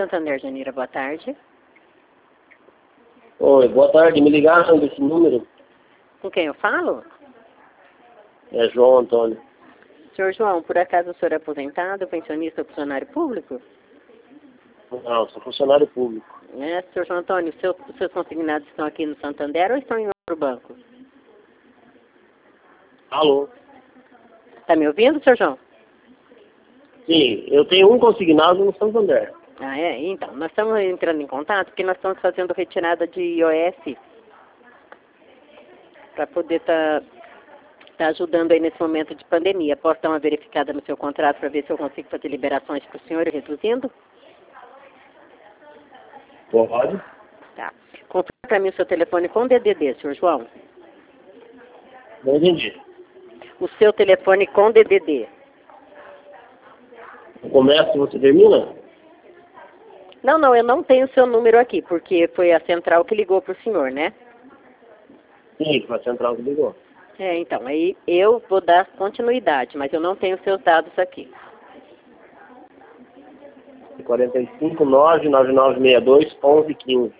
Santander, Janira, boa tarde. Oi, boa tarde. Me ligaram desse número? Com quem eu falo? É João Antônio. Senhor João, por acaso o senhor é aposentado, pensionista ou funcionário público? Não, sou funcionário público. Senhor João Antônio, os seus consignados estão aqui no Santander ou estão em outro banco? Alô? Está me ouvindo, senhor João? Sim, eu tenho um consignado no Santander. Ah, é? Então, nós estamos entrando em contato porque nós estamos fazendo retirada de IOF para poder estar ajudando aí nesse momento de pandemia. Posso dar uma verificada no seu contrato para ver se eu consigo fazer liberações para o senhor e reduzindo? Pode? Tá. Confirma para mim o seu telefone com DDD, senhor João. Não entendi. O seu telefone com DDD. Começa e você termina? Não, eu não tenho o seu número aqui, porque foi a central que ligou para o senhor, né? Sim, foi a central que ligou. Então, aí eu vou dar continuidade, mas eu não tenho seus dados aqui. 45 99962 1115.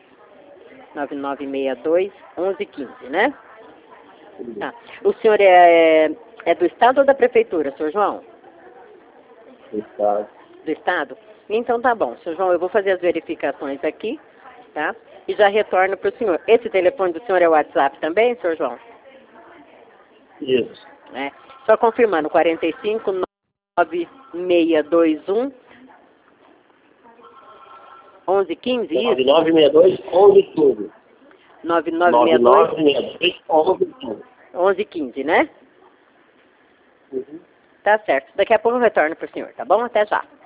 9962 1115, né? Tá. O senhor é do Estado ou da Prefeitura, senhor João? Está. Do Estado? Então tá bom, senhor João, eu vou fazer as verificações aqui, tá? E já retorno para o senhor. Esse telefone do senhor é o WhatsApp também, senhor João? Isso. Só confirmando, 45 9621 1115, isso? 9962 1115. 9962 1115. 1115, né? Uhum. Tá certo. Daqui a pouco eu retorno para o senhor, tá bom? Até já.